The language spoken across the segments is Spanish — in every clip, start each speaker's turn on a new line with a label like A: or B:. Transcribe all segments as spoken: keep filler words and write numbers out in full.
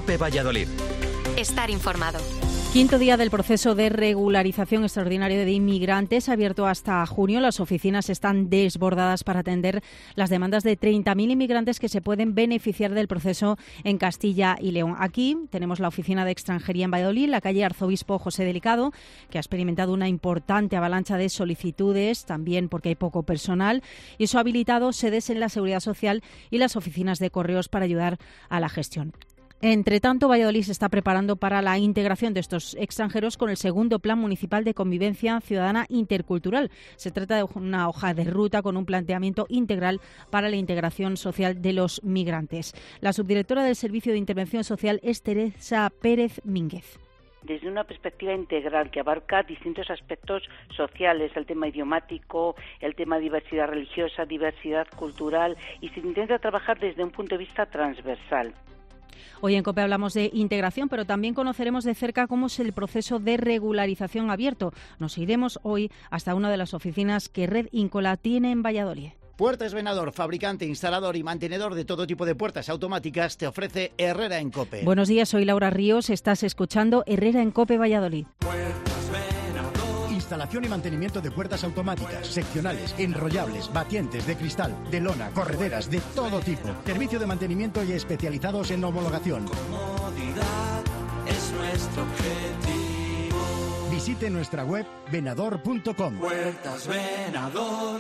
A: COPE Valladolid.
B: Estar informado.
C: Quinto día del proceso de regularización extraordinario de inmigrantes, abierto hasta junio. Las oficinas están desbordadas para atender las demandas de treinta mil inmigrantes que se pueden beneficiar del proceso en Castilla y León. Aquí tenemos la oficina de extranjería en Valladolid, la calle Arzobispo José Delicado, que ha experimentado una importante avalancha de solicitudes, también porque hay poco personal, y eso ha habilitado sedes en la Seguridad Social y las oficinas de correos para ayudar a la gestión. Entre tanto, Valladolid se está preparando para la integración de estos extranjeros con el segundo Plan Municipal de Convivencia Ciudadana Intercultural. Se trata de una hoja de ruta con un planteamiento integral para la integración social de los migrantes. La subdirectora del Servicio de Intervención Social es Teresa Pérez Mínguez.
D: Desde una perspectiva integral que abarca distintos aspectos sociales, el tema idiomático, el tema diversidad religiosa, diversidad cultural, y se intenta trabajar desde un punto de vista transversal.
C: Hoy en COPE hablamos de integración, pero también conoceremos de cerca cómo es el proceso de regularización abierto. Nos iremos hoy hasta una de las oficinas que Red Incola tiene en Valladolid.
E: Puertas Venador, fabricante, instalador y mantenedor de todo tipo de puertas automáticas, te ofrece Herrera en COPE.
C: Buenos días, soy Laura Ríos, estás escuchando Herrera en COPE Valladolid.
F: Instalación y mantenimiento de puertas automáticas, seccionales, enrollables, batientes, de cristal, de lona, correderas, de todo tipo. Servicio de mantenimiento y especializados en homologación.
G: Comodidad es nuestro objetivo.
F: Visite nuestra web venador punto com.
G: Puertas Venador.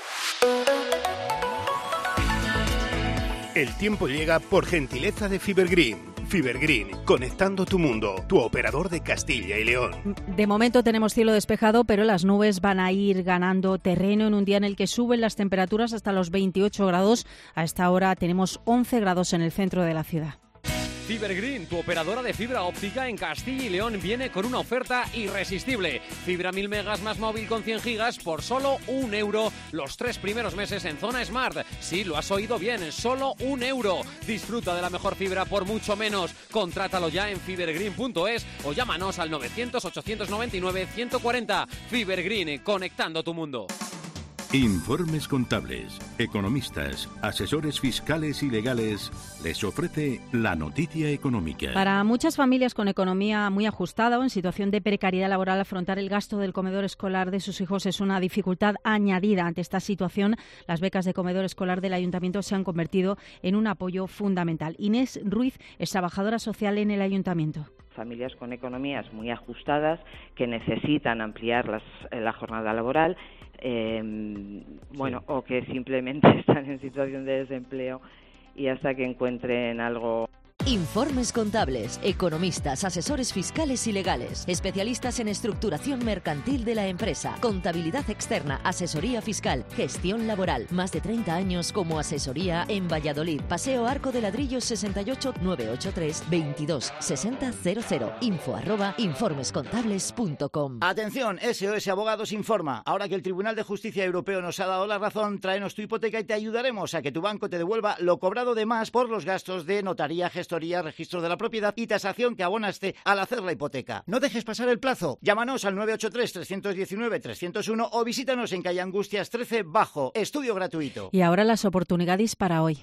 H: El tiempo llega por gentileza de Fibergreen. Fibergreen, conectando tu mundo, tu operador de Castilla y León.
C: De momento tenemos cielo despejado, pero las nubes van a ir ganando terreno en un día en el que suben las temperaturas hasta los veintiocho grados. A esta hora tenemos once grados en el centro de la ciudad.
I: Fibergreen, tu operadora de fibra óptica en Castilla y León, viene con una oferta irresistible. Fibra mil megas más móvil con cien gigas por solo un euro los tres primeros meses en zona Smart. Sí, lo has oído bien, solo un euro. Disfruta de la mejor fibra por mucho menos. Contrátalo ya en fibergreen punto es o llámanos al novecientos, ochocientos noventa y nueve, ciento cuarenta. Fibergreen, conectando tu mundo.
J: Informes contables, economistas, asesores fiscales y legales les ofrece la noticia económica.
C: Para muchas familias con economía muy ajustada o en situación de precariedad laboral, afrontar el gasto del comedor escolar de sus hijos es una dificultad añadida. Ante esta situación, las becas de comedor escolar del Ayuntamiento se han convertido en un apoyo fundamental. Inés Ruiz es trabajadora social en el Ayuntamiento.
K: Familias con economías muy ajustadas que necesitan ampliar las, la jornada laboral, eh, bueno, sí. o que simplemente están en situación de desempleo y hasta que encuentren algo.
L: Informes contables, economistas, asesores fiscales y legales, especialistas en estructuración mercantil de la empresa, contabilidad externa, asesoría fiscal, gestión laboral. Más de treinta años como asesoría en Valladolid. Paseo Arco de Ladrillos sesenta y ocho, nueve ocho tres, veintidós sesenta cero cero. Info arroba informescontables punto com.
E: Atención, S O S Abogados informa. Ahora que el Tribunal de Justicia Europeo nos ha dado la razón, tráenos tu hipoteca y te ayudaremos a que tu banco te devuelva lo cobrado de más por los gastos de notaría, gestoría, registro de la propiedad y tasación que abonaste al hacer la hipoteca. No dejes pasar el plazo. Llámanos al nueve ocho tres, tres uno nueve, tres cero uno o visítanos en calle Angustias trece Bajo. Estudio gratuito.
C: Y ahora las oportunidades para hoy.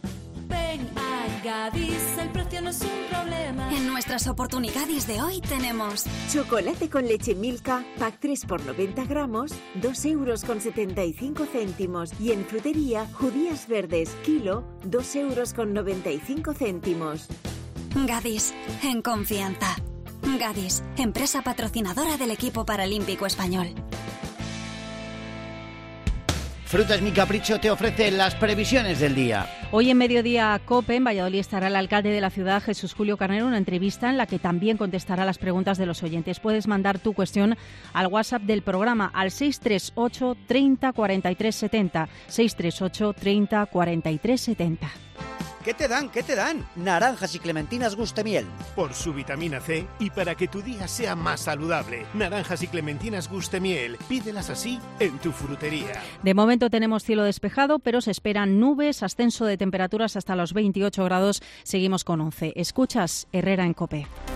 M: Ven a Gadis, el precio no es un problema.
B: En nuestras oportunidades de hoy tenemos
N: chocolate con leche Milka, pack tres por noventa gramos, dos euros con setenta y cinco céntimos. Y en frutería, judías verdes, kilo, dos euros con noventa y cinco céntimos.
B: Gadis, en confianza. Gadis, empresa patrocinadora del equipo paralímpico español.
E: Frutas Mi Capricho te ofrece las previsiones del día.
C: Hoy en Mediodía COPE, en Valladolid, estará el alcalde de la ciudad, Jesús Julio Carnero, una entrevista en la que también contestará las preguntas de los oyentes. Puedes mandar tu cuestión al WhatsApp del programa al seis tres ocho, treinta, cuarenta y tres setenta. seis tres ocho, treinta, cuarenta y tres setenta.
O: ¿Qué te dan? ¿Qué te dan? Naranjas y clementinas Gustemiel.
H: Por su vitamina C y para que tu día sea más saludable. Naranjas y clementinas Gustemiel. Pídelas así en tu frutería.
C: De momento tenemos cielo despejado, pero se esperan nubes, ascenso de temperaturas hasta los veintiocho grados. Seguimos con once. Escuchas Herrera en COPE.